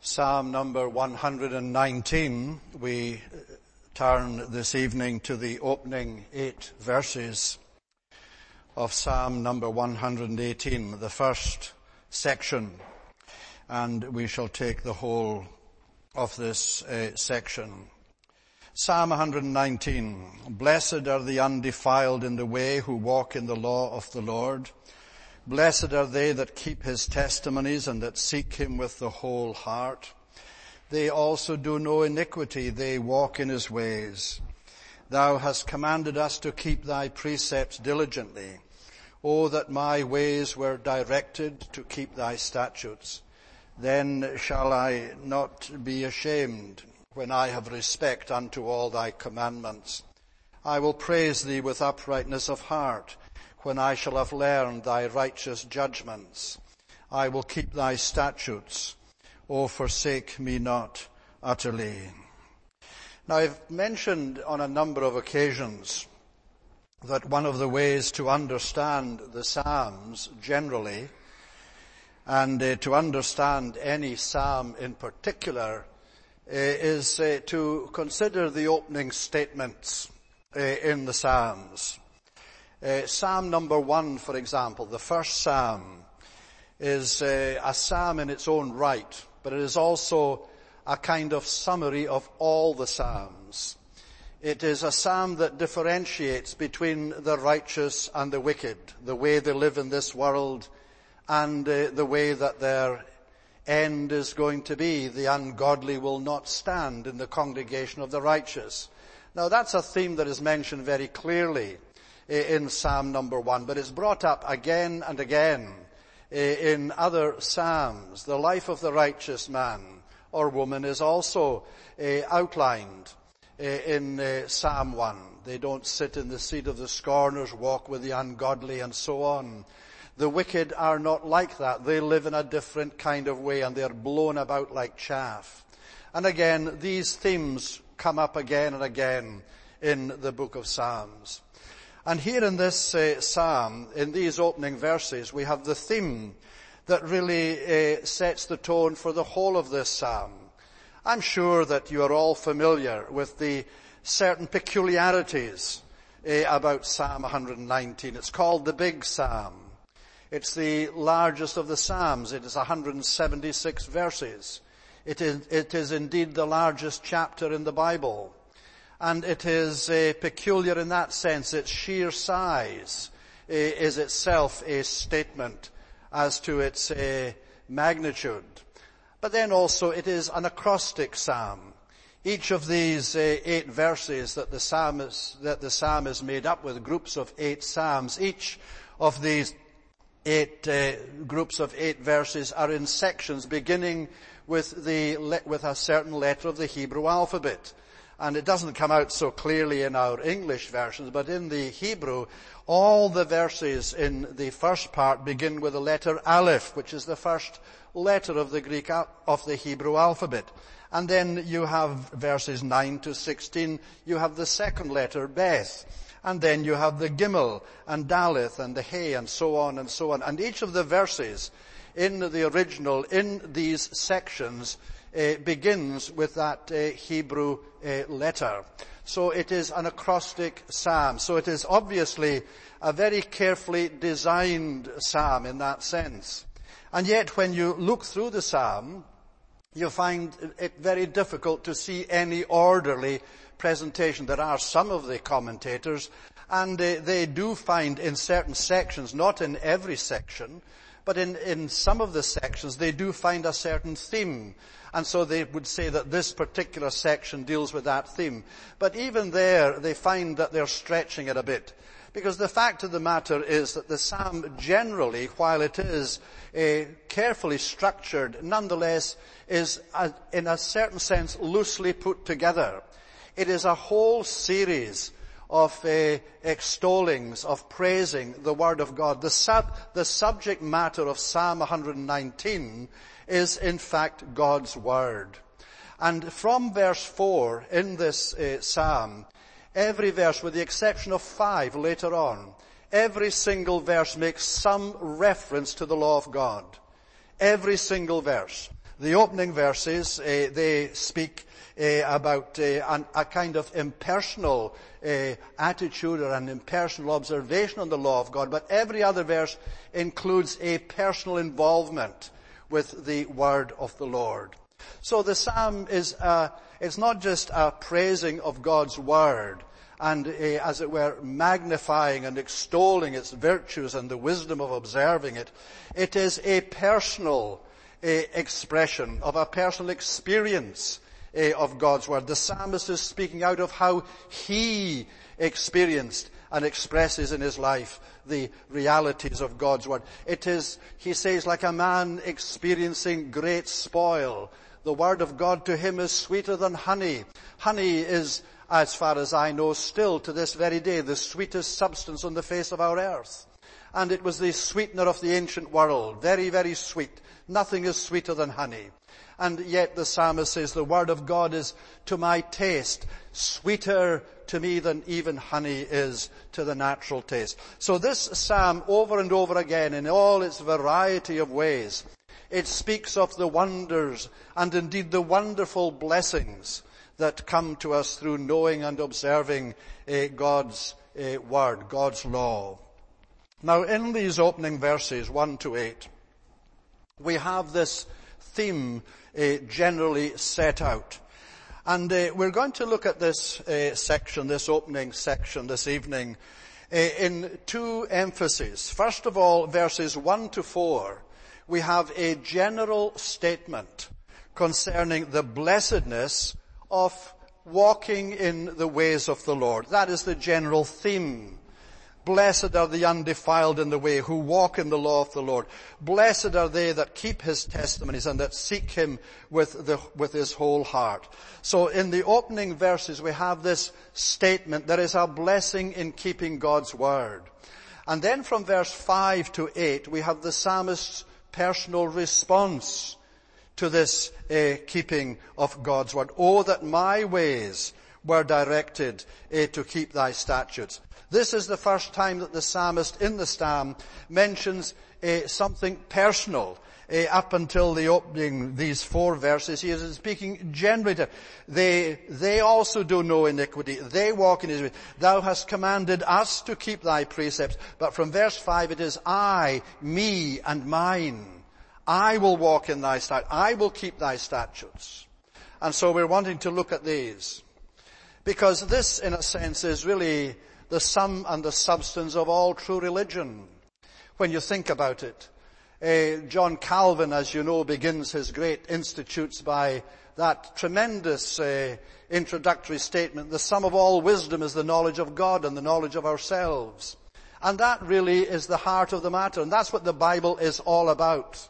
Psalm number 119, we turn this evening to the opening 8 verses of Psalm number 118, the first section, and we shall take the whole of this section. Psalm 119, Blessed are the undefiled in the way who walk in the law of the Lord. Blessed are they that keep his testimonies and that seek him with the whole heart. They also do no iniquity, they walk in his ways. Thou hast commanded us to keep thy precepts diligently. O that my ways were directed to keep thy statutes. Then shall I not be ashamed when I have respect unto all thy commandments. I will praise thee with uprightness of heart, when I shall have learned thy righteous judgments. I will keep thy statutes. O forsake me not utterly. Now I've mentioned on a number of occasions that one of the ways to understand the Psalms generally, and to understand any Psalm in particular, is to consider the opening statements in the Psalms. Psalm number 1, for example, the first Psalm, is a Psalm in its own right, but it is also a kind of summary of all the Psalms. It is a Psalm that differentiates between the righteous and the wicked, the way they live in this world and the way that their end is going to be. The ungodly will not stand in the congregation of the righteous. Now that's a theme that is mentioned very clearly in Psalm number 1, but it's brought up again and again in other Psalms. The life of the righteous man or woman is also outlined in Psalm 1. They don't sit in the seat of the scorners, walk with the ungodly, and so on. The wicked are not like that. They live in a different kind of way, and they're blown about like chaff. And again, these themes come up again and again in the book of Psalms. And here in this psalm, in these opening verses, we have the theme that really sets the tone for the whole of this psalm. I'm sure that you are all familiar with the certain peculiarities about Psalm 119. It's called the Big Psalm. It's the largest of the psalms. It is 176 verses. It is indeed the largest chapter in the Bible. And it is peculiar in that sense. Its sheer size is itself a statement as to its magnitude. But then also it is an acrostic psalm. Each of these 8 verses that the psalm is made up with, groups of 8 psalms, each of these 8 groups of 8 verses are in sections beginning with a certain letter of the Hebrew alphabet. And it doesn't come out so clearly in our English versions, but in the Hebrew, all the verses in the first part begin with the letter Aleph, which is the first letter of the Hebrew alphabet. And then you have verses 9 to 16, you have the second letter, Beth. And then you have the Gimel and Daleth and the Hey and so on and so on. And each of the verses in the original, in these sections, begins with that Hebrew letter. So it is an acrostic psalm. So it is obviously a very carefully designed psalm in that sense. And yet when you look through the psalm, you find it very difficult to see any orderly presentation. There are some of the commentators, and they do find in certain sections, not in every section, but in some of the sections, they do find a certain theme. And so they would say that this particular section deals with that theme. But even there, they find that they're stretching it a bit. Because the fact of the matter is that the psalm generally, while it is carefully structured, nonetheless is, in a certain sense, loosely put together. It is a whole series of extollings, of praising the Word of God. The subject matter of Psalm 119 is in fact God's Word. And from verse 4 in this psalm, every verse, with the exception of 5 later on, every single verse makes some reference to the law of God. Every single verse. The opening verses, they speak about a kind of impersonal attitude or an impersonal observation on the law of God, but every other verse includes a personal involvement with the word of the Lord. So the psalm is, it's not just a praising of God's word and, as it were, magnifying and extolling its virtues and the wisdom of observing it. It is a personal expression of a personal experience of God's word. The psalmist is speaking out of how he experienced and expresses in his life the realities of God's word. It is, he says, like a man experiencing great spoil. The word of God to him is sweeter than honey. Honey is, as far as I know, still to this very day, the sweetest substance on the face of our earth. And it was the sweetener of the ancient world. Very, very sweet. Nothing is sweeter than honey. And yet the psalmist says, the word of God is to my taste sweeter to me than even honey is to the natural taste. So this psalm, over and over again, in all its variety of ways, it speaks of the wonders and indeed the wonderful blessings that come to us through knowing and observing God's word, God's law. Now in these opening verses, 1 to 8, we have this theme generally set out. And we're going to look at this section, this opening section this evening, in two emphases. First of all, verses 1 to 4, we have a general statement concerning the blessedness of walking in the ways of the Lord. That is the general theme. Blessed are the undefiled in the way, who walk in the law of the Lord. Blessed are they that keep his testimonies and that seek him with his whole heart. So in the opening verses we have this statement, there is a blessing in keeping God's word. And then from verse 5 to 8 we have the psalmist's personal response to this keeping of God's word. Oh, that my ways were directed to keep thy statutes. This is the first time that the psalmist in the psalm mentions something personal. Up until the opening, these 4 verses, he is speaking generally. They also do no iniquity. They walk in his way. Thou hast commanded us to keep thy precepts. But from verse 5 it is I, me, and mine. I will walk in thy statutes. I will keep thy statutes. And so we're wanting to look at these. Because this, in a sense, is really the sum and the substance of all true religion. When you think about it, John Calvin, as you know, begins his great Institutes by that tremendous introductory statement, the sum of all wisdom is the knowledge of God and the knowledge of ourselves. And that really is the heart of the matter, and that's what the Bible is all about.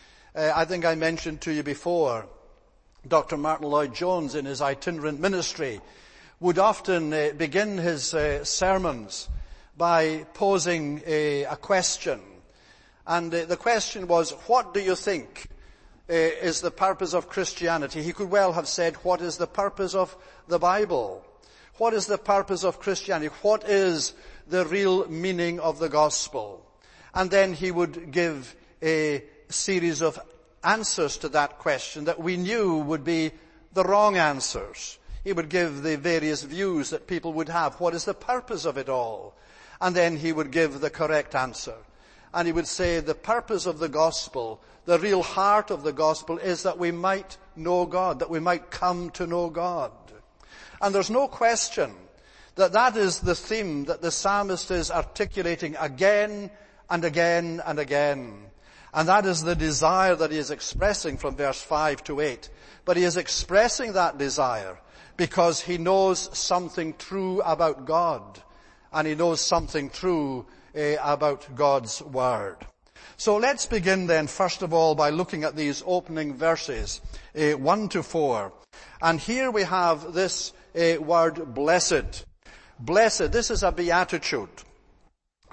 I think I mentioned to you before, Dr. Martin Lloyd-Jones in his itinerant ministry would often begin his sermons by posing a question. And the question was, what do you think is the purpose of Christianity? He could well have said, what is the purpose of the Bible? What is the purpose of Christianity? What is the real meaning of the gospel? And then he would give a series of answers to that question that we knew would be the wrong answers. He would give the various views that people would have. What is the purpose of it all? And then he would give the correct answer. And he would say the purpose of the gospel, the real heart of the gospel, is that we might know God, that we might come to know God. And there's no question that that is the theme that the psalmist is articulating again and again and again. And that is the desire that he is expressing from verse 5 to 8. But he is expressing that desire because he knows something true about God. And he knows something true about God's word. So let's begin then, first of all, by looking at these opening verses, 1 to 4. And here we have this word blessed. Blessed, this is a beatitude.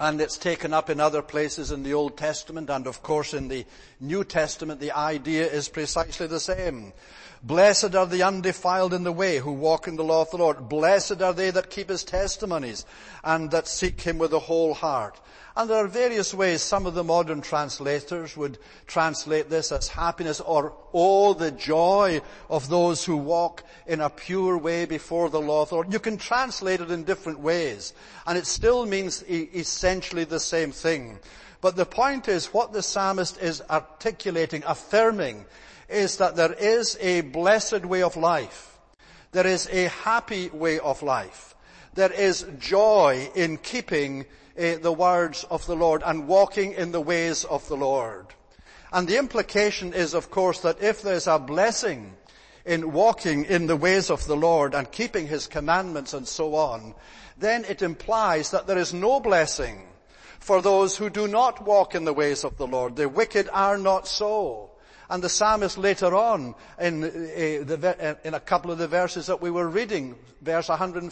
And it's taken up in other places in the Old Testament, and of course in the New Testament the idea is precisely the same. Blessed are the undefiled in the way who walk in the law of the Lord. Blessed are they that keep his testimonies and that seek him with a whole heart. And there are various ways. Some of the modern translators would translate this as happiness, or, oh, the joy of those who walk in a pure way before the law of the Lord. You can translate it in different ways, and it still means essentially the same thing. But the point is, what the psalmist is articulating, affirming, is that there is a blessed way of life. There is a happy way of life. There is joy in keeping the words of the Lord and walking in the ways of the Lord. And the implication is, of course, that if there's a blessing in walking in the ways of the Lord and keeping his commandments and so on, then it implies that there is no blessing for those who do not walk in the ways of the Lord. The wicked are not so. And the psalmist later on, in a couple of the verses that we were reading, verse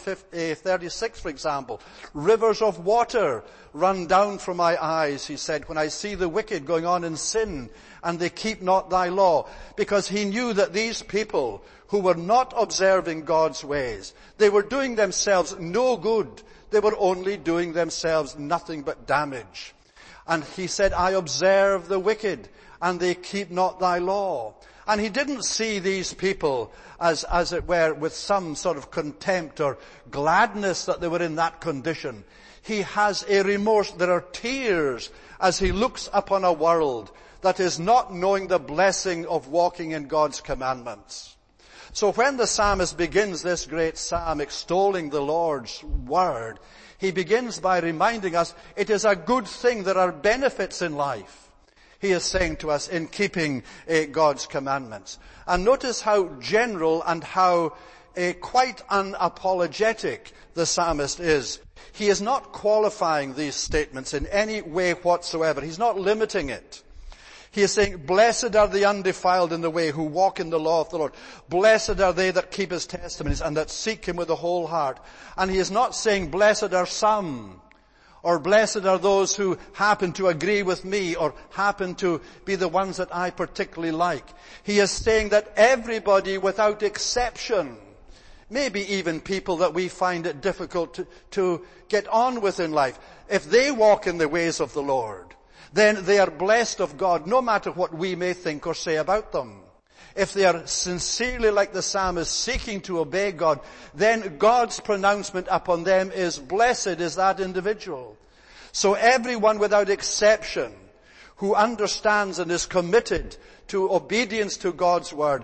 136, for example, rivers of water run down from my eyes, he said, when I see the wicked going on in sin, and they keep not thy law. Because he knew that these people who were not observing God's ways, they were doing themselves no good. They were only doing themselves nothing but damage. And he said, I observe the wicked, and they keep not thy law. And he didn't see these people as it were, with some sort of contempt or gladness that they were in that condition. He has a remorse. There are tears as he looks upon a world that is not knowing the blessing of walking in God's commandments. So when the psalmist begins this great psalm extolling the Lord's word, he begins by reminding us it is a good thing. There are benefits in life. He is saying to us in keeping God's commandments. And notice how general and how quite unapologetic the psalmist is. He is not qualifying these statements in any way whatsoever. He's not limiting it. He is saying, blessed are the undefiled in the way who walk in the law of the Lord. Blessed are they that keep his testimonies and that seek him with a whole heart. And he is not saying, blessed are some, or blessed are those who happen to agree with me or happen to be the ones that I particularly like. He is saying that everybody without exception, maybe even people that we find it difficult to get on with in life, if they walk in the ways of the Lord, then they are blessed of God, no matter what we may think or say about them. If they are sincerely, like the psalmist, seeking to obey God, then God's pronouncement upon them is, blessed is that individual. So everyone without exception who understands and is committed to obedience to God's word,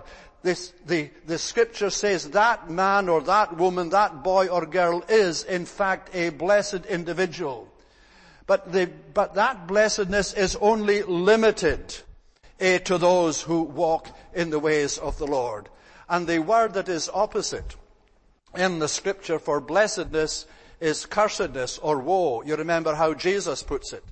the scripture says that man or that woman, that boy or girl is in fact a blessed individual. But that blessedness is only limited to those who walk in the ways of the Lord. And the word that is opposite in the scripture for blessedness is cursedness or woe. You remember how Jesus puts it.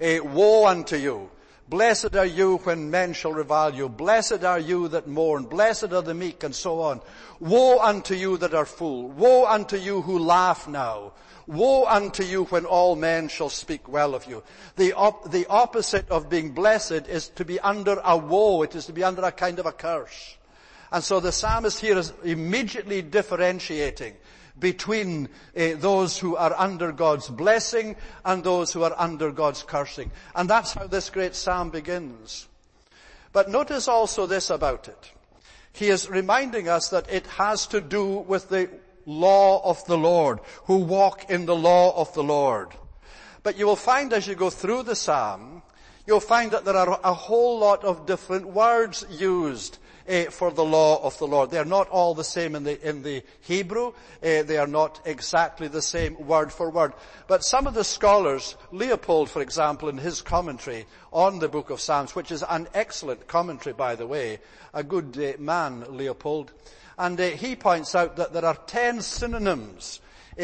Woe unto you. Blessed are you when men shall revile you. Blessed are you that mourn. Blessed are the meek, and so on. Woe unto you that are full. Woe unto you who laugh now. Woe unto you when all men shall speak well of you. The opposite of being blessed is to be under a woe. It is to be under a kind of a curse. And so the psalmist here is immediately differentiating between those who are under God's blessing and those who are under God's cursing. And that's how this great psalm begins. But notice also this about it. He is reminding us that it has to do with the law of the Lord, who walk in the law of the Lord. But you will find as you go through the psalm, you'll find that there are a whole lot of different words used for the law of the Lord. They are not all the same in the Hebrew. They are not exactly the same word for word. But some of the scholars, Leopold, for example, in his commentary on the book of Psalms, which is an excellent commentary, by the way, a good man, Leopold, and he points out that there are 10 synonyms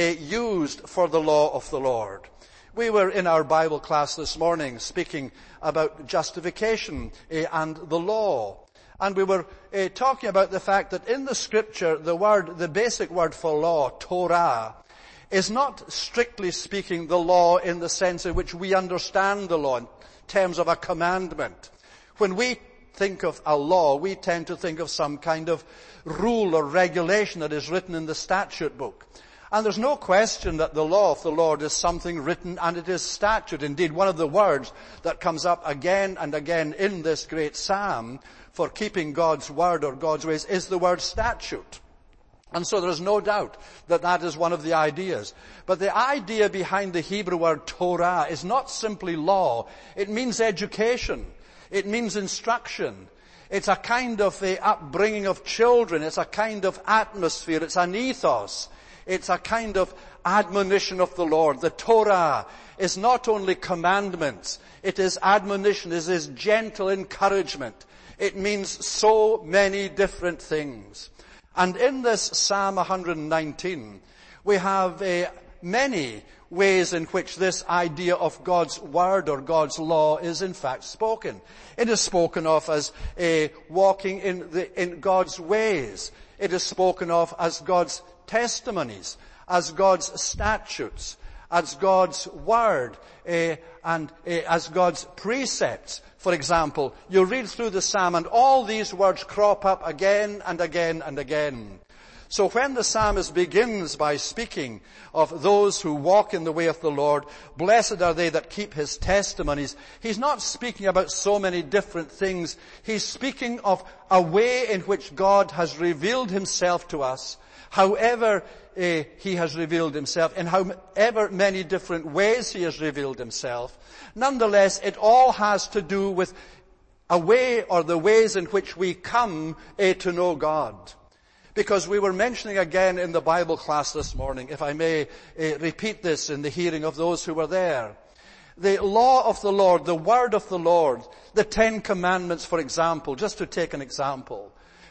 used for the law of the Lord. We were in our Bible class this morning speaking about justification and the law. And we were talking about the fact that in the scripture, the basic word for law, Torah, is not, strictly speaking, the law in the sense in which we understand the law in terms of a commandment. When we think of a law, we tend to think of some kind of rule or regulation that is written in the statute book. And there's no question that the law of the Lord is something written, and it is statute. Indeed, one of the words that comes up again and again in this great psalm for keeping God's word or God's ways is the word statute. And so there's no doubt that that is one of the ideas. But the idea behind the Hebrew word Torah is not simply law. It means education. It means instruction. It's a kind of upbringing of children. It's a kind of atmosphere. It's an ethos. It's a kind of admonition of the Lord. The Torah is not only commandments. It is admonition. It is gentle encouragement. It means so many different things. And in this Psalm 119, we have many ways in which this idea of God's word or God's law is in fact spoken. It is spoken of as walking in God's ways. It is spoken of as God's testimonies, as God's statutes, as God's word, and as God's precepts. For example, you read through the psalm and all these words crop up again and again and again. So when the psalmist begins by speaking of those who walk in the way of the Lord, blessed are they that keep his testimonies, he's not speaking about so many different things. He's speaking of a way in which God has revealed himself to us, however he has revealed himself, in however many different ways he has revealed himself. Nonetheless, it all has to do with a way or the ways in which we come to know God. Because we were mentioning again in the Bible class this morning, if I may repeat this in the hearing of those who were there. The law of the Lord, the word of the Lord, the 10 Commandments, for example, just to take an example.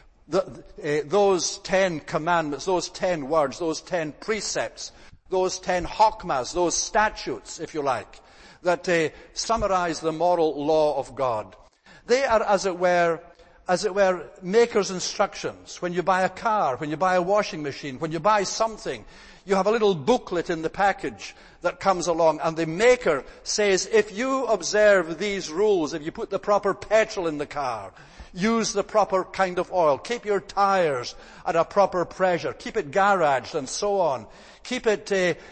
Those 10 commandments, those 10 words, those 10 precepts, those 10 hokmas, those statutes, if you like, that summarize the moral law of God. They are, as it were, maker's instructions. When you buy a car, when you buy a washing machine, when you buy something, you have a little booklet in the package that comes along, and the maker says, if you observe these rules, if you put the proper petrol in the car, use the proper kind of oil, keep your tires at a proper pressure, keep it garaged and so on, keep it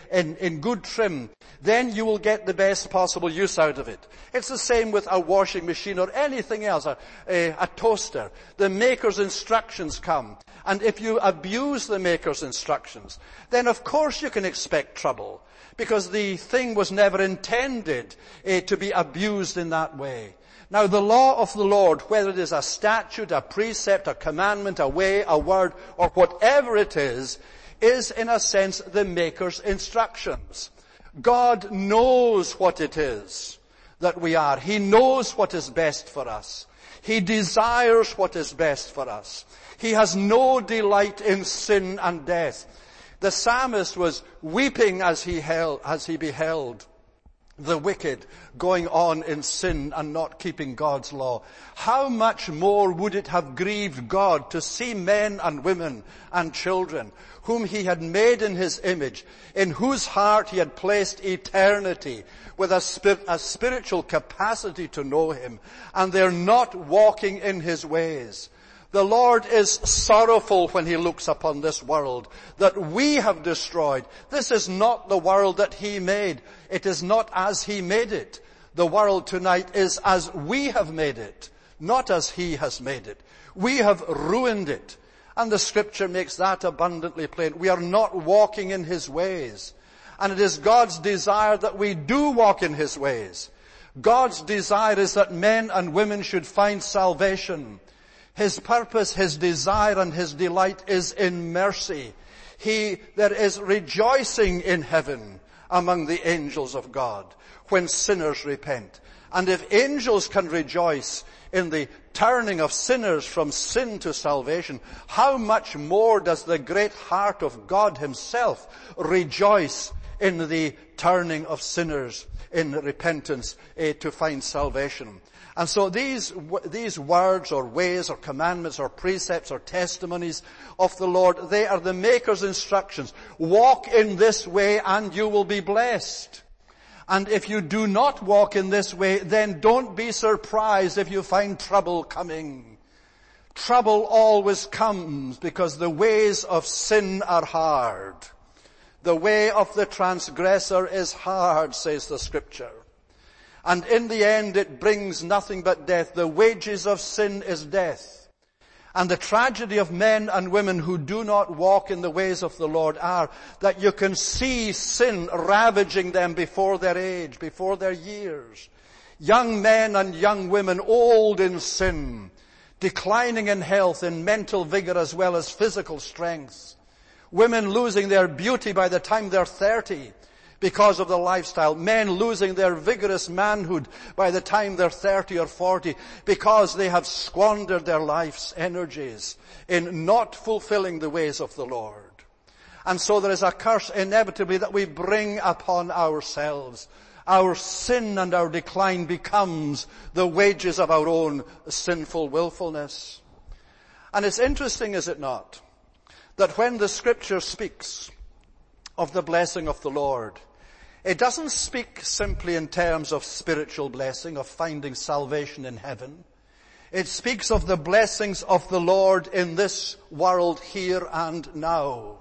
in good trim, then you will get the best possible use out of it. It's the same with a washing machine or anything else, a toaster. The maker's instructions come, and if you abuse the maker's instructions, then of course you can expect trouble, because the thing was never intended to be abused in that way. Now, the law of the Lord, whether it is a statute, a precept, a commandment, a way, a word, or whatever it is in a sense the maker's instructions. God knows what it is that we are. He knows what is best for us. He desires what is best for us. He has no delight in sin and death. The psalmist was weeping as he beheld the wicked going on in sin and not keeping God's law. How much more would it have grieved God to see men and women and children whom he had made in his image, in whose heart he had placed eternity, with a spiritual capacity to know him, and they're not walking in his ways. The Lord is sorrowful when he looks upon this world that we have destroyed. This is not the world that he made. It is not as he made it. The world tonight is as we have made it, not as he has made it. We have ruined it. And the scripture makes that abundantly plain. We are not walking in his ways. And it is God's desire that we do walk in his ways. God's desire is that men and women should find salvation. His purpose, his desire, and his delight is in mercy. There is rejoicing in heaven among the angels of God when sinners repent. And if angels can rejoice in the turning of sinners from sin to salvation, how much more does the great heart of God himself rejoice in the turning of sinners in repentance to find salvation. And so these words or ways or commandments or precepts or testimonies of the Lord, they are the Maker's instructions. Walk in this way and you will be blessed. And if you do not walk in this way, then don't be surprised if you find trouble coming. Trouble always comes because the ways of sin are hard. The way of the transgressor is hard, says the Scripture. And in the end it brings nothing but death. The wages of sin is death. And the tragedy of men and women who do not walk in the ways of the Lord are that you can see sin ravaging them before their age, before their years. Young men and young women old in sin, declining in health, in mental vigor as well as physical strength. Women losing their beauty by the time they're 30. Because of the lifestyle. Men losing their vigorous manhood by the time they're 30 or 40 because they have squandered their life's energies in not fulfilling the ways of the Lord. And so there is a curse inevitably that we bring upon ourselves. Our sin and our decline becomes the wages of our own sinful willfulness. And it's interesting, is it not, that when the Scripture speaks of the blessing of the Lord, it doesn't speak simply in terms of spiritual blessing, of finding salvation in heaven. It speaks of the blessings of the Lord in this world here and now.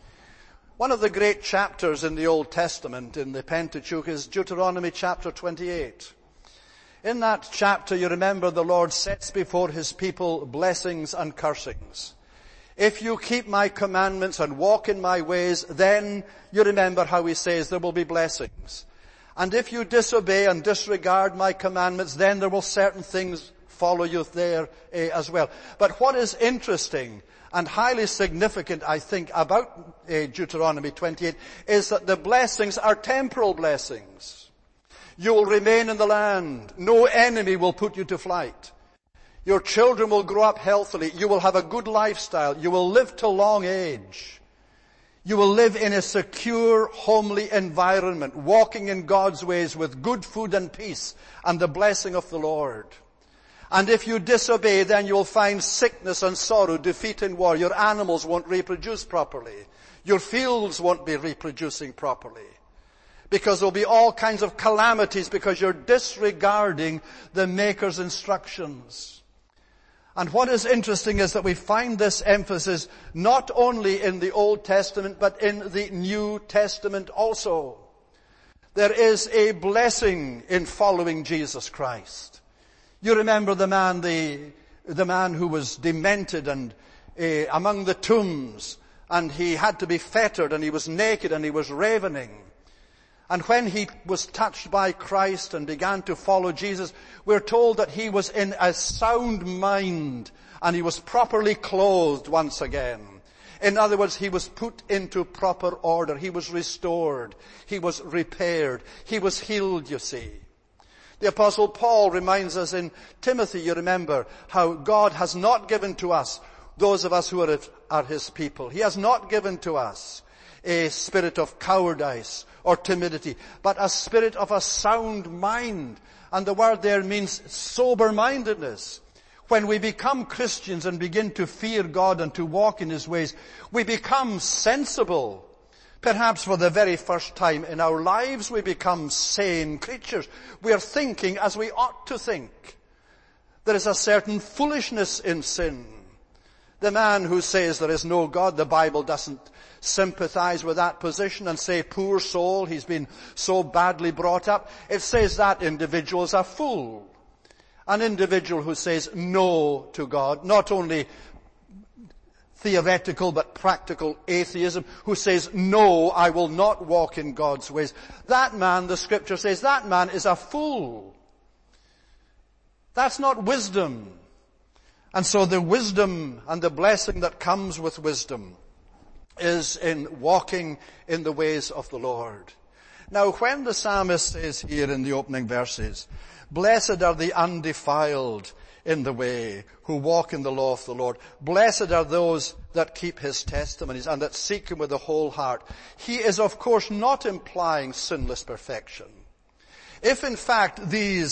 One of the great chapters in the Old Testament, in the Pentateuch, is Deuteronomy chapter 28. In that chapter, you remember the Lord sets before his people blessings and cursings. If you keep my commandments and walk in my ways, then you remember how he says there will be blessings. And if you disobey and disregard my commandments, then there will certain things follow you there as well. But what is interesting and highly significant, I think, about Deuteronomy 28 is that the blessings are temporal blessings. You will remain in the land. No enemy will put you to flight. Your children will grow up healthily. You will have a good lifestyle. You will live to long age. You will live in a secure, homely environment, walking in God's ways with good food and peace and the blessing of the Lord. And if you disobey, then you will find sickness and sorrow, defeat in war. Your animals won't reproduce properly. Your fields won't be reproducing properly. Because there will be all kinds of calamities because you're disregarding the Maker's instructions. And what is interesting is that we find this emphasis not only in the Old Testament, but in the New Testament also. There is a blessing in following Jesus Christ. You remember the man who was demented and among the tombs, and he had to be fettered, and he was naked, and he was ravening. And when he was touched by Christ and began to follow Jesus, we're told that he was in a sound mind and he was properly clothed once again. In other words, he was put into proper order. He was restored. He was repaired. He was healed, you see. The Apostle Paul reminds us in Timothy, you remember, how God has not given to us, those of us who are his people. He has not given to us a spirit of cowardice or timidity, but a spirit of a sound mind. And the word there means sober-mindedness. When we become Christians and begin to fear God and to walk in his ways, we become sensible. Perhaps for the very first time in our lives, we become sane creatures. We are thinking as we ought to think. There is a certain foolishness in sin. The man who says there is no God, the Bible doesn't sympathize with that position and say, poor soul, he's been so badly brought up. It says that individual is a fool. An individual who says no to God, not only theoretical but practical atheism, who says, no, I will not walk in God's ways. That man, the Scripture says, that man is a fool. That's not wisdom. And so the wisdom and the blessing that comes with wisdom is in walking in the ways of the Lord. Now, when the psalmist says here in the opening verses, blessed are the undefiled in the way, who walk in the law of the Lord. Blessed are those that keep his testimonies and that seek him with the whole heart. He is, of course, not implying sinless perfection. If, in fact, these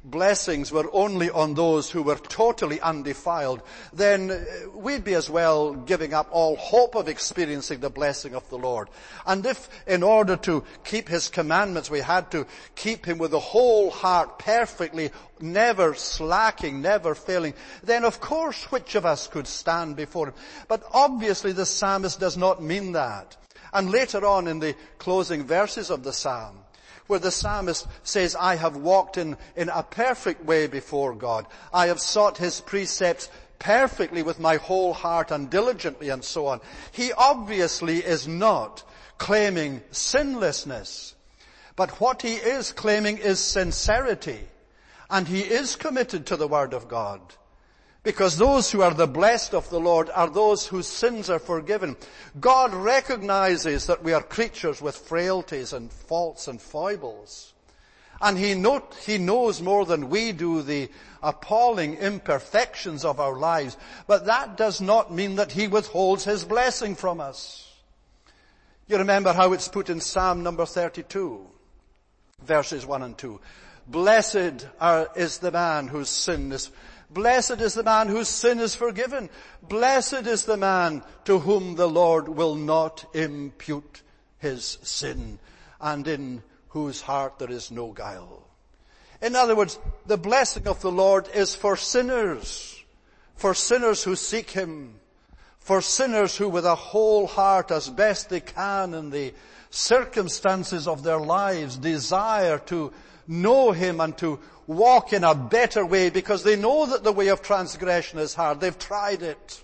blessings were only on those who were totally undefiled, then we'd be as well giving up all hope of experiencing the blessing of the Lord. And if in order to keep His commandments we had to keep Him with the whole heart perfectly, never slacking, never failing, then of course which of us could stand before Him? But obviously the psalmist does not mean that. And later on in the closing verses of the psalm, where the psalmist says, I have walked in a perfect way before God. I have sought His precepts perfectly with my whole heart and diligently and so on. He obviously is not claiming sinlessness. But what he is claiming is sincerity. And he is committed to the Word of God. Because those who are the blessed of the Lord are those whose sins are forgiven. God recognizes that we are creatures with frailties and faults and foibles. And He knows more than we do the appalling imperfections of our lives. But that does not mean that He withholds His blessing from us. You remember how it's put in Psalm number 32, verses 1 and 2. Blessed is the man whose sin is Blessed is the man whose sin is forgiven. Blessed is the man to whom the Lord will not impute his sin, and in whose heart there is no guile. In other words, the blessing of the Lord is for sinners who seek Him, for sinners who with a whole heart, as best they can in the circumstances of their lives, desire to know Him and to walk in a better way, because they know that the way of transgression is hard. They've tried it.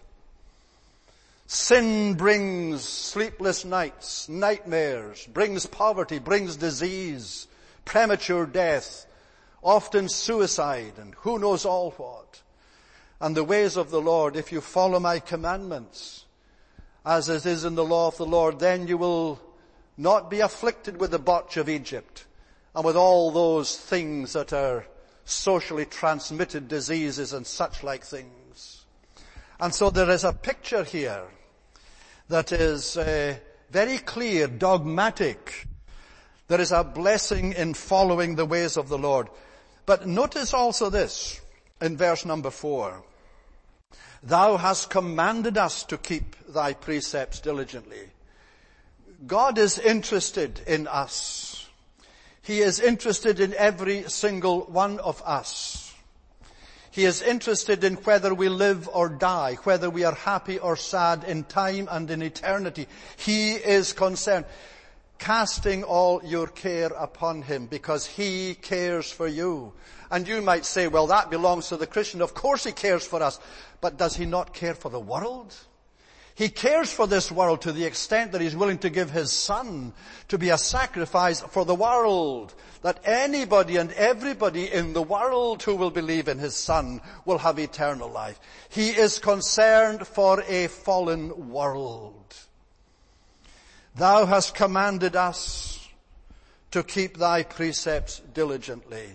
Sin brings sleepless nights, nightmares, brings poverty, brings disease, premature death, often suicide, and who knows all what. And the ways of the Lord, if you follow my commandments, as it is in the law of the Lord, then you will not be afflicted with the botch of Egypt, and with all those things that are socially transmitted diseases and such like things. And so there is a picture here that is very clear, dogmatic. There is a blessing in following the ways of the Lord. But notice also this in verse number 4. Thou hast commanded us to keep thy precepts diligently. God is interested in us. He is interested in every single one of us. He is interested in whether we live or die, whether we are happy or sad in time and in eternity. He is concerned. Casting all your care upon Him, because He cares for you. And you might say, well, that belongs to the Christian. Of course He cares for us. But does He not care for the world? He cares for this world to the extent that He's willing to give His Son to be a sacrifice for the world. That anybody and everybody in the world who will believe in His Son will have eternal life. He is concerned for a fallen world. Thou hast commanded us to keep thy precepts diligently.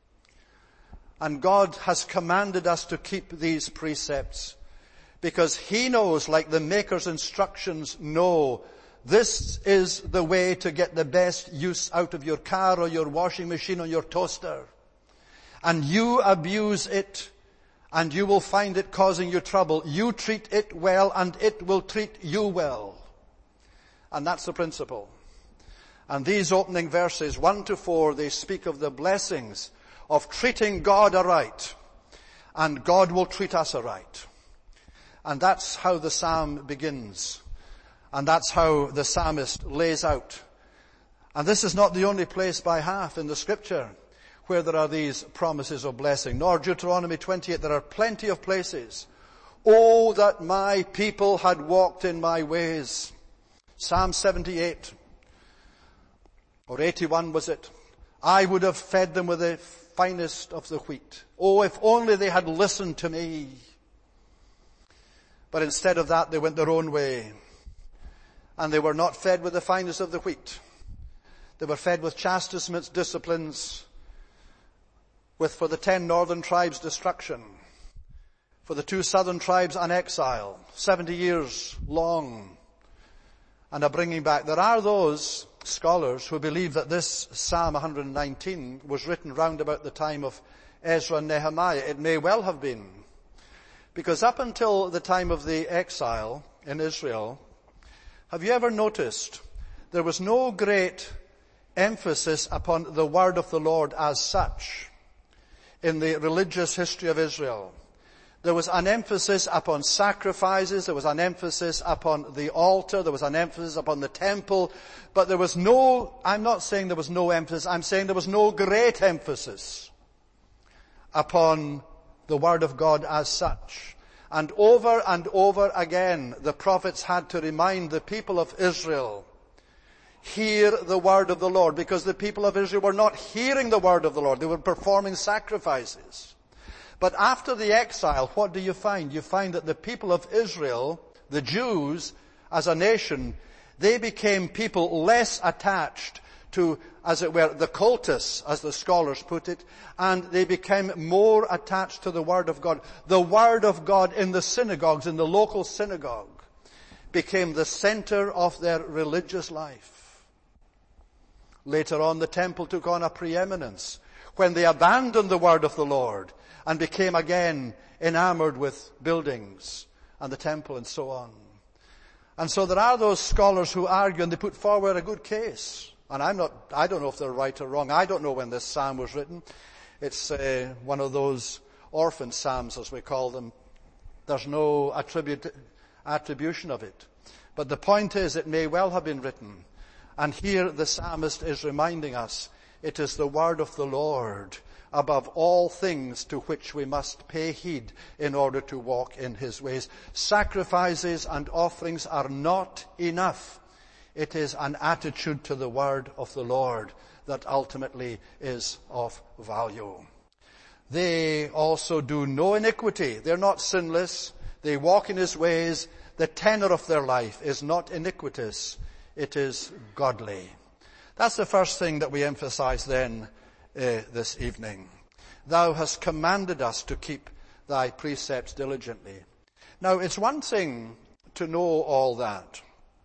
And God has commanded us to keep these precepts because He knows, like the Maker's instructions know, this is the way to get the best use out of your car or your washing machine or your toaster. And you abuse it, and you will find it causing you trouble. You treat it well, and it will treat you well. And that's the principle. And these opening verses, 1 to 4, they speak of the blessings of treating God aright. And God will treat us aright. And that's how the psalm begins. And that's how the psalmist lays out. And this is not the only place by half in the scripture where there are these promises of blessing. Nor Deuteronomy 28, there are plenty of places. Oh, that my people had walked in my ways. Psalm 78, or 81 was it? I would have fed them with the finest of the wheat. Oh, if only they had listened to me. But instead of that, they went their own way. And they were not fed with the finest of the wheat. They were fed with chastisements, disciplines, with, for the 10 northern tribes, destruction. For the 2 southern tribes, an exile, 70 years long, and a bringing back. There are those scholars who believe that this Psalm 119 was written round about the time of Ezra and Nehemiah. It may well have been. Because up until the time of the exile in Israel, have you ever noticed there was no great emphasis upon the word of the Lord as such in the religious history of Israel? There was an emphasis upon sacrifices, there was an emphasis upon the altar, there was an emphasis upon the temple, but there was no, I'm not saying there was no emphasis, I'm saying there was no great emphasis upon the word of God as such. And over again, the prophets had to remind the people of Israel, hear the word of the Lord, because the people of Israel were not hearing the word of the Lord, they were performing sacrifices. But after the exile, what do you find? You find that the people of Israel, the Jews, as a nation, they became people less attached to, as it were, the cultus, as the scholars put it, and they became more attached to the Word of God. The Word of God in the synagogues, in the local synagogue, became the center of their religious life. Later on, the temple took on a preeminence when they abandoned the Word of the Lord and became again enamored with buildings and the temple and so on. And so there are those scholars who argue and they put forward a good case. And I don't know if they're right or wrong. I don't know when this psalm was written. It's one of those orphan psalms, as we call them. There's no attribution of it. But the point is, it may well have been written. And here the psalmist is reminding us, it is the word of the Lord above all things to which we must pay heed in order to walk in his ways. Sacrifices and offerings are not enough. It is an attitude to the word of the Lord that ultimately is of value. They also do no iniquity. They're not sinless. They walk in his ways. The tenor of their life is not iniquitous. It is godly. That's the first thing that we emphasize then this evening. Thou hast commanded us to keep thy precepts diligently. Now, it's one thing to know all that,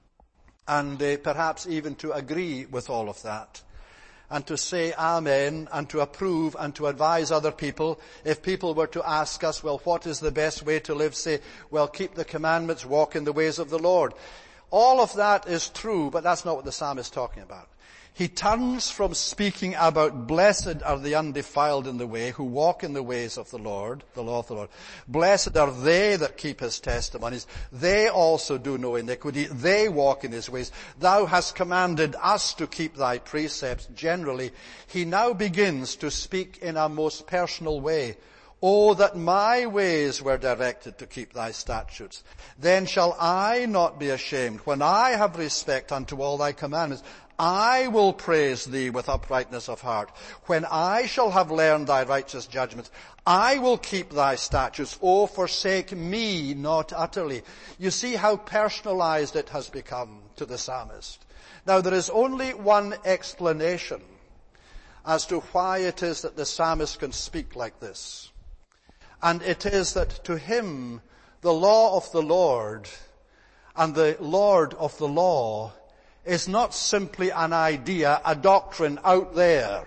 and perhaps even to agree with all of that, and to say amen, and to approve, and to advise other people. If people were to ask us, well, what is the best way to live? Say, well, keep the commandments, walk in the ways of the Lord. All of that is true, but that's not what the psalmist is talking about. He turns from speaking about blessed are the undefiled in the way, who walk in the ways of the Lord, the law of the Lord. Blessed are they that keep his testimonies. They also do no iniquity. They walk in his ways. Thou hast commanded us to keep thy precepts. Generally, he now begins to speak in a most personal way. Oh, that my ways were directed to keep thy statutes. Then shall I not be ashamed when I have respect unto all thy commandments. I will praise thee with uprightness of heart. When I shall have learned thy righteous judgments, I will keep thy statutes. Oh, forsake me not utterly. You see how personalized it has become to the psalmist. Now, there is only one explanation as to why it is that the psalmist can speak like this. And it is that to him, the law of the Lord and the Lord of the law is not simply an idea, a doctrine out there,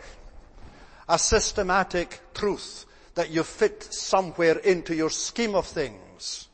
a systematic truth that you fit somewhere into your scheme of things.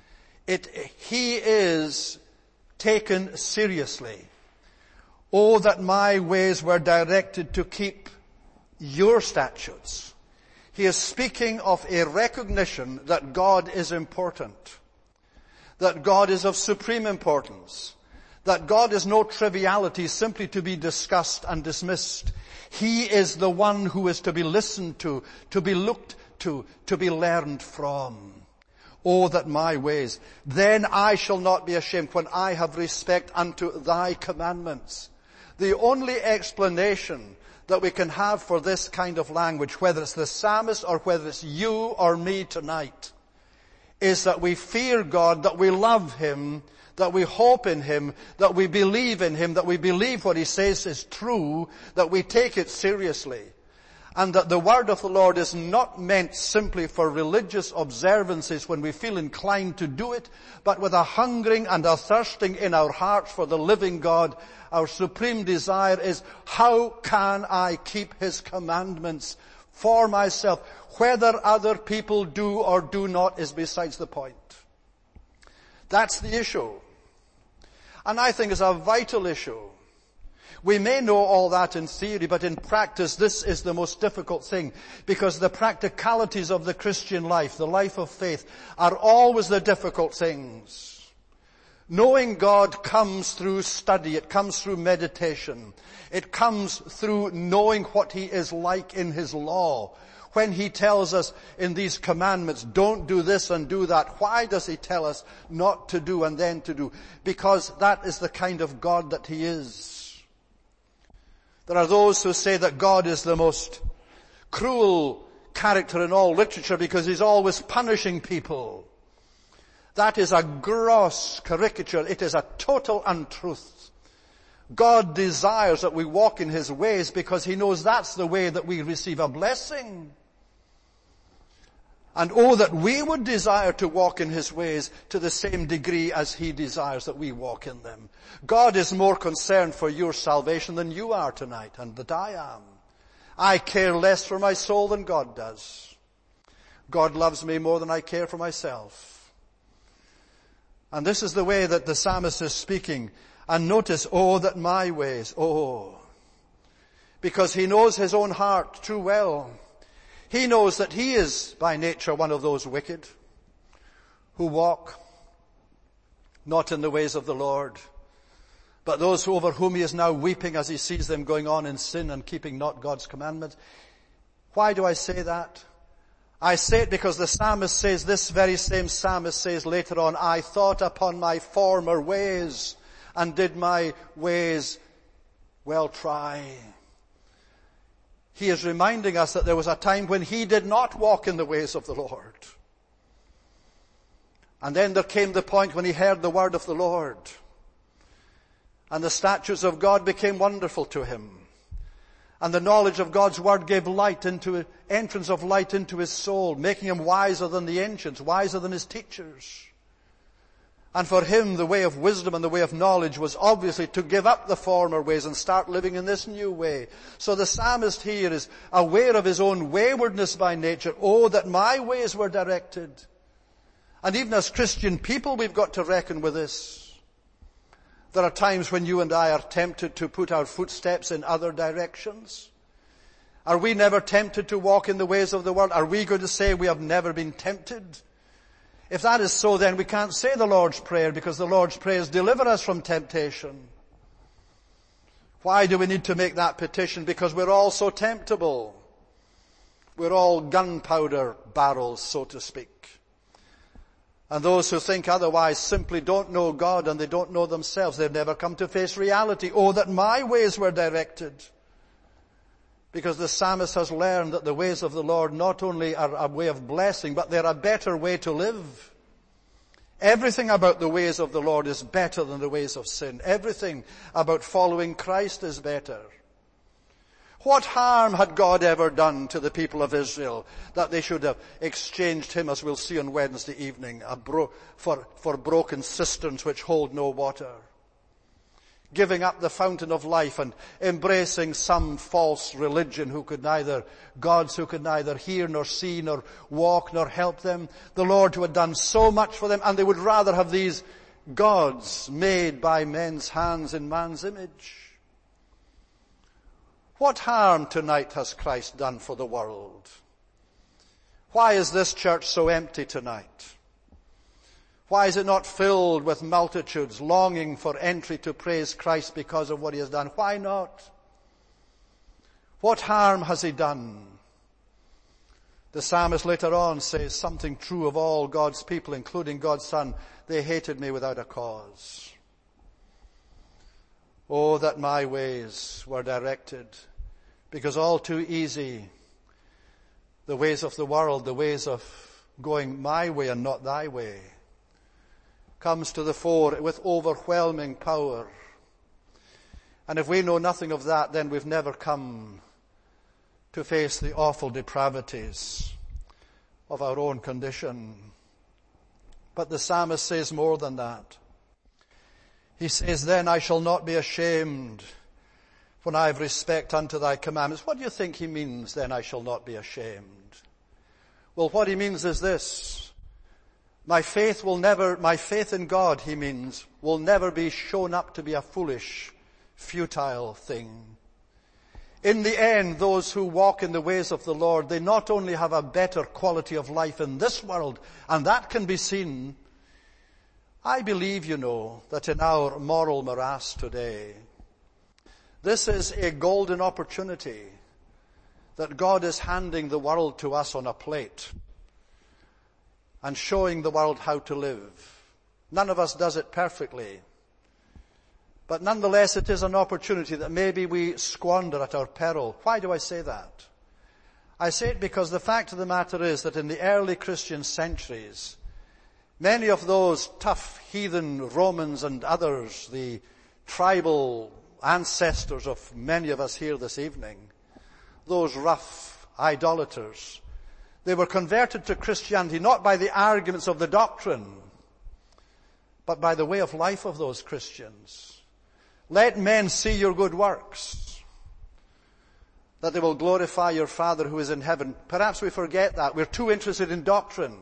He is taken seriously. Oh, that my ways were directed to keep your statutes. He is speaking of a recognition that God is important, that God is of supreme importance, that God is no triviality simply to be discussed and dismissed. He is the one who is to be listened to be looked to be learned from. Oh, that my ways, then I shall not be ashamed when I have respect unto thy commandments. The only explanation that we can have for this kind of language, whether it's the psalmist or whether it's you or me tonight, is that we fear God, that we love him, that we hope in him, that we believe in him, that we believe what he says is true, that we take it seriously. And that the word of the Lord is not meant simply for religious observances when we feel inclined to do it, but with a hungering and a thirsting in our hearts for the living God. Our supreme desire is, how can I keep his commandments for myself. Whether other people do or do not is besides the point. That's the issue. And I think it's a vital issue. We may know all that in theory, but in practice this is the most difficult thing, because the practicalities of the Christian life, the life of faith, are always the difficult things. Knowing God comes through study, it comes through meditation, it comes through knowing what He is like in His law. When He tells us in these commandments, don't do this and do that, why does He tell us not to do and then to do? Because that is the kind of God that He is. There are those who say that God is the most cruel character in all literature because He's always punishing people. That is a gross caricature. It is a total untruth. God desires that we walk in His ways because He knows that's the way that we receive a blessing. And oh, that we would desire to walk in His ways to the same degree as He desires that we walk in them. God is more concerned for your salvation than you are tonight, and that I am. I care less for my soul than God does. God loves me more than I care for myself. And this is the way that the psalmist is speaking. And notice, oh, that my ways, oh. Because he knows his own heart too well. He knows that he is by nature one of those wicked who walk not in the ways of the Lord, but those over whom he is now weeping as he sees them going on in sin and keeping not God's commandments. Why do I say that? I say it because the psalmist says, this very same psalmist says later on, I thought upon my former ways and did my ways well try. He is reminding us that there was a time when he did not walk in the ways of the Lord. And then there came the point when he heard the word of the Lord. And the statutes of God became wonderful to him. And the knowledge of God's word gave entrance of light into his soul, making him wiser than the ancients, wiser than his teachers. And for him, the way of wisdom and the way of knowledge was obviously to give up the former ways and start living in this new way. So the psalmist here is aware of his own waywardness by nature. Oh, that my ways were directed. And even as Christian people, we've got to reckon with this. There are times when you and I are tempted to put our footsteps in other directions. Are we never tempted to walk in the ways of the world? Are we going to say we have never been tempted? If that is so, then we can't say the Lord's Prayer, because the Lord's Prayer is deliver us from temptation. Why do we need to make that petition? Because we're all so temptable. We're all gunpowder barrels, so to speak. And those who think otherwise simply don't know God and they don't know themselves. They've never come to face reality. Oh, that my ways were directed. Because the psalmist has learned that the ways of the Lord not only are a way of blessing, but they're a better way to live. Everything about the ways of the Lord is better than the ways of sin. Everything about following Christ is better. What harm had God ever done to the people of Israel that they should have exchanged Him, as we'll see on Wednesday evening, for broken cisterns which hold no water? Giving up the fountain of life and embracing some false religion gods who could neither hear nor see nor walk nor help them. The Lord who had done so much for them, and they would rather have these gods made by men's hands in man's image. What harm tonight has Christ done for the world? Why is this church so empty tonight? Why is it not filled with multitudes longing for entry to praise Christ because of what He has done? Why not? What harm has He done? The psalmist later on says something true of all God's people, including God's Son. They hated me without a cause. Oh, that my ways were directed, because all too easy the ways of the world, the ways of going my way and not thy way, comes to the fore with overwhelming power. And if we know nothing of that, then we've never come to face the awful depravities of our own condition. But the psalmist says more than that. He says, then I shall not be ashamed, When I have respect unto thy commandments. What do you think he means, then I shall not be ashamed? Well, what he means is this. My faith in God, he means, will never be shown up to be a foolish, futile thing. In the end, those who walk in the ways of the Lord, they not only have a better quality of life in this world, and that can be seen. I believe, that in our moral morass today, this is a golden opportunity that God is handing the world to us on a plate and showing the world how to live. None of us does it perfectly. But nonetheless, it is an opportunity that maybe we squander at our peril. Why do I say that? I say it because the fact of the matter is that in the early Christian centuries, many of those tough heathen Romans and others, the tribal ancestors of many of us here this evening, those rough idolaters, they were converted to Christianity not by the arguments of the doctrine, but by the way of life of those Christians. Let men see your good works, that they will glorify your Father who is in heaven. Perhaps we forget that. We're too interested in doctrine,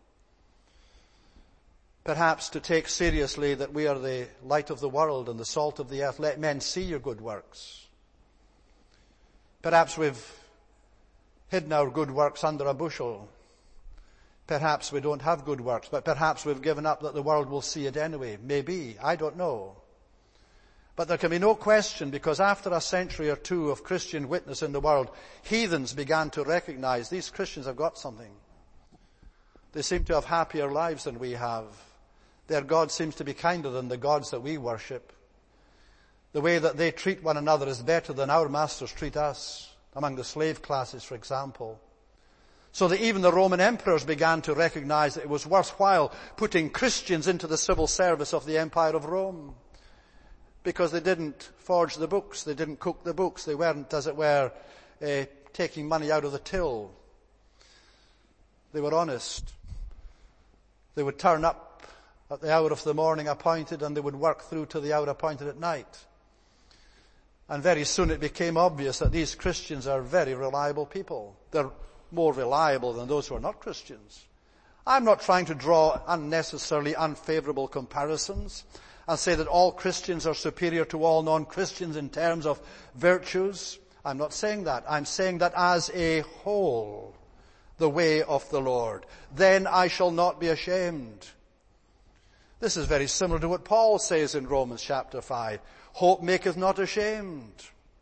perhaps, to take seriously that we are the light of the world and the salt of the earth. Let men see your good works. Perhaps we've hidden our good works under a bushel. Perhaps we don't have good works, but perhaps we've given up that the world will see it anyway. Maybe. I don't know. But there can be no question, because after a century or two of Christian witness in the world, heathens began to recognize these Christians have got something. They seem to have happier lives than we have. Their God seems to be kinder than the gods that we worship. The way that they treat one another is better than our masters treat us, among the slave classes, for example. So that even the Roman emperors began to recognize that it was worthwhile putting Christians into the civil service of the Empire of Rome. Because they didn't forge the books, they didn't cook the books, they weren't, as it were, taking money out of the till. They were honest. They would turn up at the hour of the morning appointed, and they would work through to the hour appointed at night. And very soon it became obvious that these Christians are very reliable people. They're more reliable than those who are not Christians. I'm not trying to draw unnecessarily unfavorable comparisons and say that all Christians are superior to all non-Christians in terms of virtues. I'm not saying that. I'm saying that as a whole, the way of the Lord, then I shall not be ashamed. This is very similar to what Paul says in Romans chapter 5. Hope maketh not ashamed.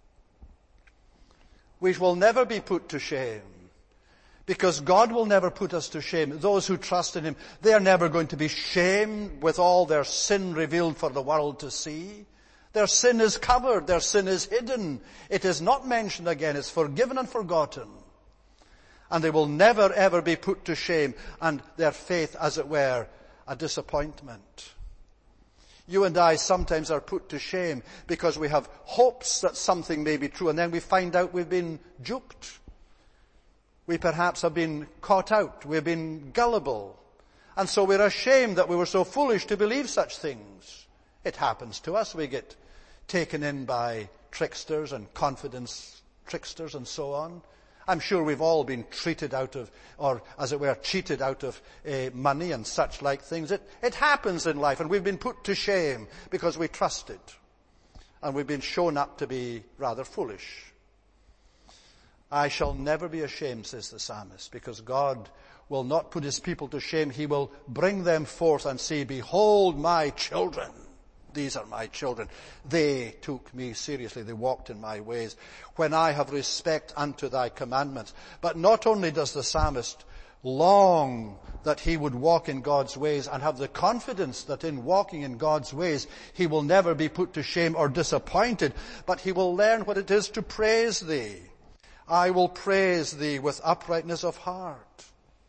We will never be put to shame, because God will never put us to shame. Those who trust in Him, they are never going to be shamed with all their sin revealed for the world to see. Their sin is covered. Their sin is hidden. It is not mentioned again. It's forgiven and forgotten. And they will never ever be put to shame, and their faith, as it were, a disappointment. You and I sometimes are put to shame because we have hopes that something may be true, and then we find out we've been duped. We perhaps have been caught out. We've been gullible. And so we're ashamed that we were so foolish to believe such things. It happens to us. We get taken in by tricksters and confidence tricksters and so on. I'm sure we've all been treated out of, or as it were, cheated out of money and such like things. It happens in life, and we've been put to shame because we trusted. And we've been shown up to be rather foolish. I shall never be ashamed, says the psalmist, because God will not put His people to shame. He will bring them forth and say, behold my children. These are my children. They took me seriously. They walked in my ways. When I have respect unto thy commandments. But not only does the psalmist long that he would walk in God's ways and have the confidence that in walking in God's ways he will never be put to shame or disappointed, but he will learn what it is to praise thee. I will praise thee with uprightness of heart.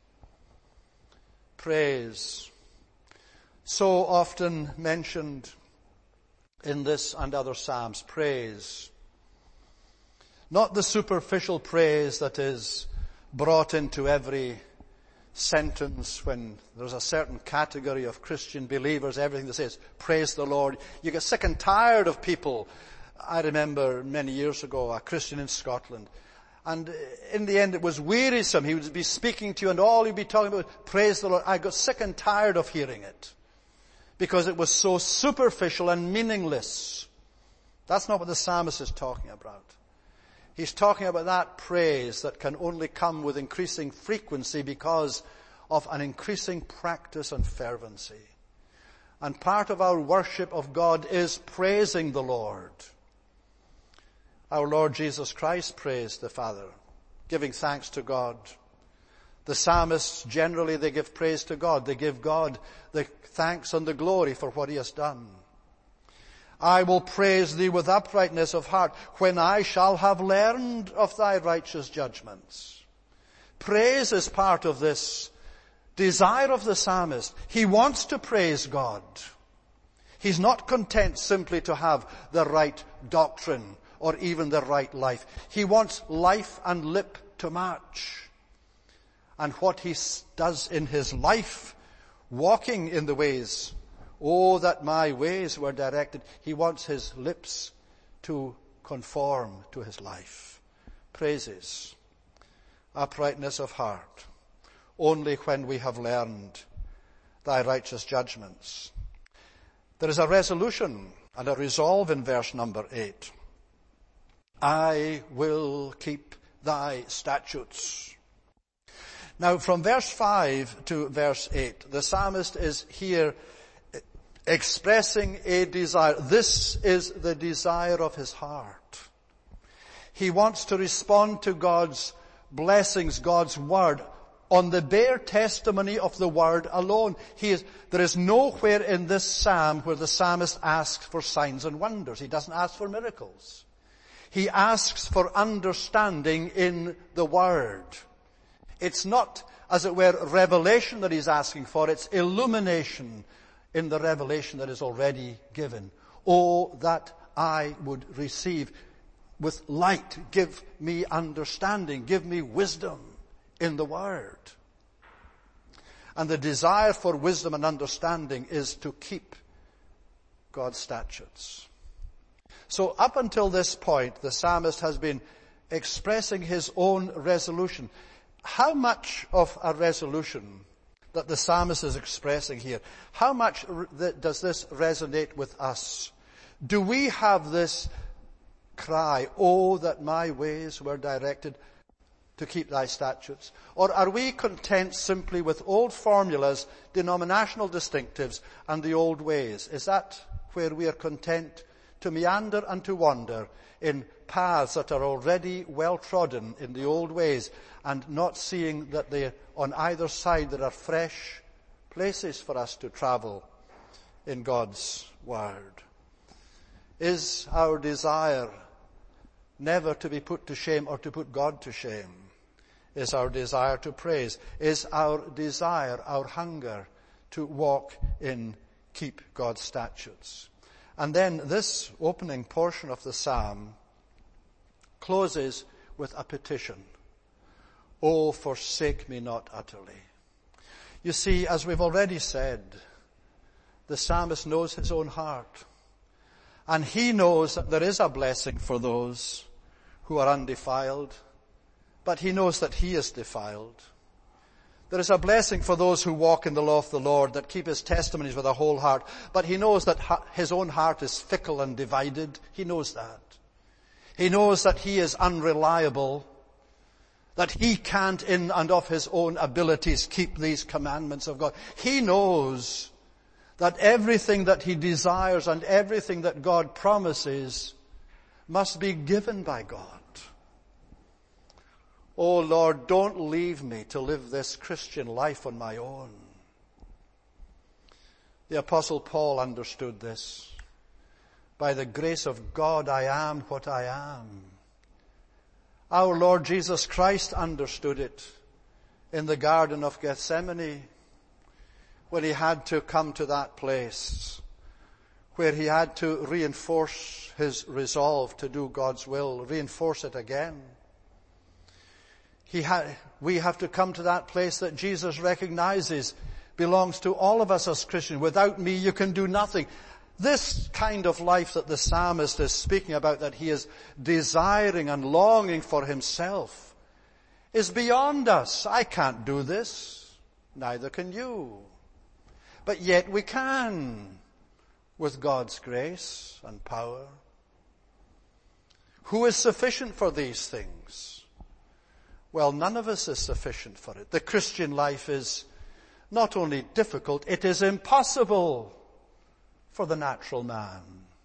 Praise, so often mentioned in this and other psalms. Praise, not the superficial praise that is brought into every sentence when there's a certain category of Christian believers, everything that says praise the Lord. You get sick and tired of people I remember many years ago a Christian in Scotland, and in the end it was wearisome. He would be speaking to you and all he'd be talking about, praise the Lord. I got sick and tired of hearing it because it was so superficial and meaningless. That's not what the psalmist is talking about. He's talking about that praise that can only come with increasing frequency because of an increasing practice and fervency. And part of our worship of God is praising the Lord. Our Lord Jesus Christ praised the Father, giving thanks to God. The psalmists generally, they give praise to God. They give God the thanks and the glory for what he has done. I will praise thee with uprightness of heart when I shall have learned of thy righteous judgments. Praise is part of this desire of the psalmist. He wants to praise God. He's not content simply to have the right doctrine or even the right life. He wants life and lip to match. And what he does in his life, walking in the ways, oh, that my ways were directed. He wants his lips to conform to his life. Praises, uprightness of heart, only when we have learned thy righteous judgments. There is a resolution and a resolve in verse number 8. I will keep thy statutes. Now, from verse 5 to verse 8, the psalmist is here expressing a desire. This is the desire of his heart. He wants to respond to God's blessings, God's word, on the bare testimony of the word alone. There is nowhere in this psalm where the psalmist asks for signs and wonders. He doesn't ask for miracles. He asks for understanding in the word. It's not, as it were, revelation that he's asking for. It's illumination in the revelation that is already given. Oh, that I would receive with light. Give me understanding. Give me wisdom in the word. And the desire for wisdom and understanding is to keep God's statutes. So up until this point, the psalmist has been expressing his own resolution. How much of a resolution that the psalmist is expressing here, how much does this resonate with us? Do we have this cry, oh, that my ways were directed to keep thy statutes? Or are we content simply with old formulas, denominational distinctives, and the old ways? Is that where we are content to meander and to wander in paths that are already well trodden in the old ways, and not seeing that on either side there are fresh places for us to travel in God's word? Is our desire never to be put to shame or to put God to shame? Is our desire to praise? Is our desire, our hunger to walk in, keep God's statutes? And then this opening portion of the psalm closes with a petition. Oh, forsake me not utterly. You see, as we've already said, the psalmist knows his own heart. And he knows that there is a blessing for those who are undefiled, but he knows that he is defiled. There is a blessing for those who walk in the law of the Lord, that keep his testimonies with a whole heart, but he knows that his own heart is fickle and divided. He knows that. He knows that he is unreliable, that he can't in and of his own abilities keep these commandments of God. He knows that everything that he desires and everything that God promises must be given by God. Oh Lord, don't leave me to live this Christian life on my own. The Apostle Paul understood this. By the grace of God, I am what I am. Our Lord Jesus Christ understood it in the Garden of Gethsemane, when he had to come to that place where he had to reinforce his resolve to do God's will, reinforce it again. We have to come to that place that Jesus recognizes belongs to all of us as Christians. Without me, you can do nothing. This kind of life that the psalmist is speaking about, that he is desiring and longing for himself, is beyond us. I can't do this. Neither can you. But yet we can, with God's grace and power. Who is sufficient for these things? Well, none of us is sufficient for it. The Christian life is not only difficult, it is impossible for the natural man.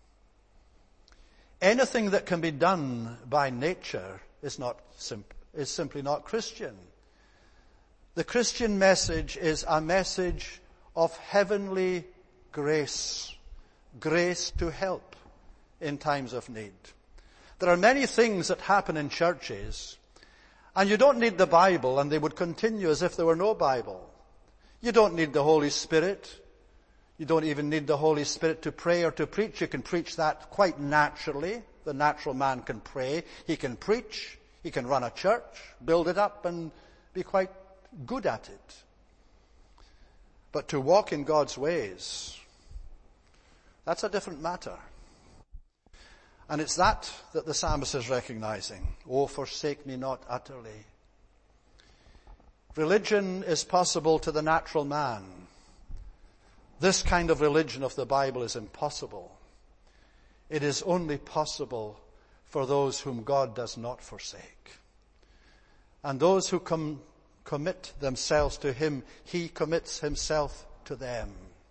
Anything that can be done by nature is simply not Christian. The Christian message is a message of heavenly grace. Grace to help in times of need. There are many things that happen in churches, and you don't need the Bible, and they would continue as if there were no Bible. You don't need the Holy Spirit. You don't even need the Holy Spirit to pray or to preach. You can preach that quite naturally. The natural man can pray. He can preach. He can run a church, build it up, and be quite good at it. But to walk in God's ways, that's a different matter. And it's that the psalmist is recognizing. Oh, forsake me not utterly. Religion is possible to the natural man. This kind of religion of the Bible is impossible. It is only possible for those whom God does not forsake. And those who commit themselves to him, he commits himself to them.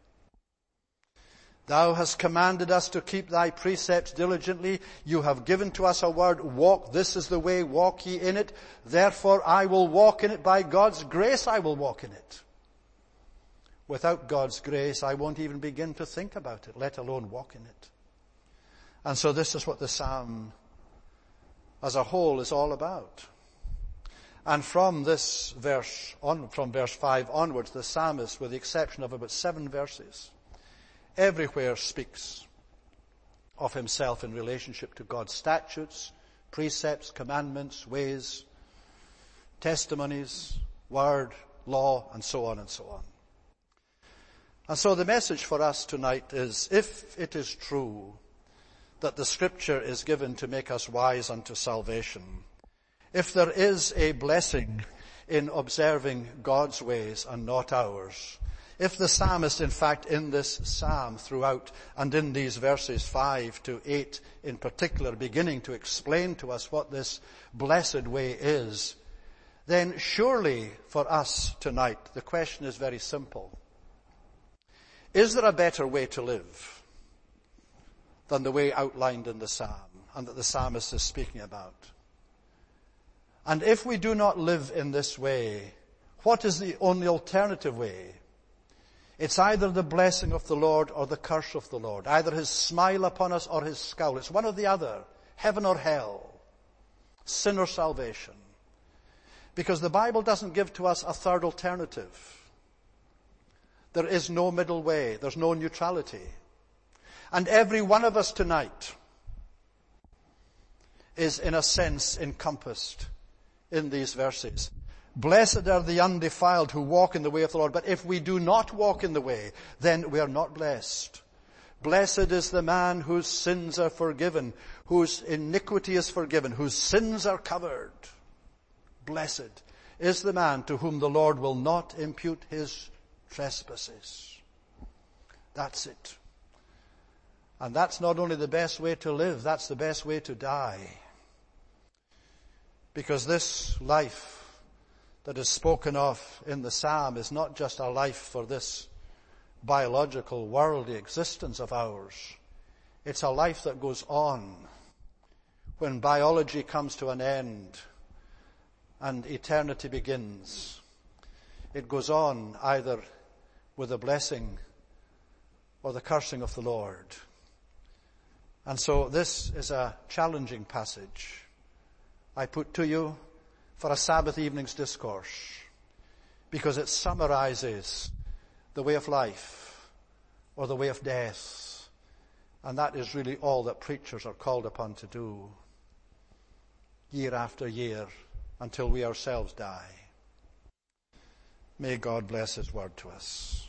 Thou hast commanded us to keep thy precepts diligently. You have given to us a word, walk, this is the way, walk ye in it. Therefore I will walk in it. By God's grace I will walk in it. Without God's grace, I won't even begin to think about it, let alone walk in it. And so this is what the psalm as a whole is all about. And from this verse on, from verse 5 onwards, the psalmist, with the exception of about 7 verses, everywhere speaks of himself in relationship to God's statutes, precepts, commandments, ways, testimonies, word, law, and so on and so on. And so the message for us tonight is, if it is true that the Scripture is given to make us wise unto salvation, if there is a blessing in observing God's ways and not ours, if the psalmist, in fact, in this psalm throughout and in these verses 5 to 8 in particular, beginning to explain to us what this blessed way is, then surely for us tonight the question is very simple. Is there a better way to live than the way outlined in the psalm and that the psalmist is speaking about? And if we do not live in this way, what is the only alternative way? It's either the blessing of the Lord or the curse of the Lord. Either his smile upon us or his scowl. It's one or the other. Heaven or hell. Sin or salvation. Because the Bible doesn't give to us a third alternative. There is no middle way. There's no neutrality. And every one of us tonight is in a sense encompassed in these verses. Blessed are the undefiled who walk in the way of the Lord. But if we do not walk in the way, then we are not blessed. Blessed is the man whose sins are forgiven, whose iniquity is forgiven, whose sins are covered. Blessed is the man to whom the Lord will not impute his trespasses. That's it. And that's not only the best way to live, that's the best way to die. Because this life that is spoken of in the psalm is not just a life for this biological, worldly existence of ours. It's a life that goes on when biology comes to an end and eternity begins. It goes on either with the blessing or the cursing of the Lord. And so this is a challenging passage I put to you for a Sabbath evening's discourse, because it summarizes the way of life or the way of death. And that is really all that preachers are called upon to do, year after year, until we ourselves die. May God bless his word to us.